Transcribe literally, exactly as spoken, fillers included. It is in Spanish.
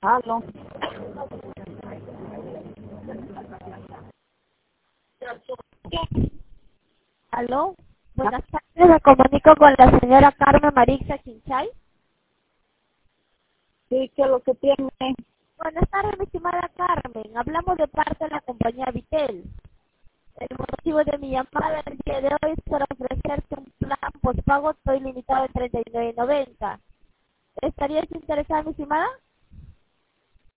Aló. Aló, buenas tardes, me comunico con la señora Carmen Marixa Chinchay. Sí, ¿qué es lo que tiene? Buenas tardes, mi estimada Carmen, hablamos de parte de la compañía Vitel. El motivo de mi llamada el día de hoy es para ofrecerte un plan postpago todo ilimitado de treinta y nueve noventa. ¿Estarías interesada, mi estimada?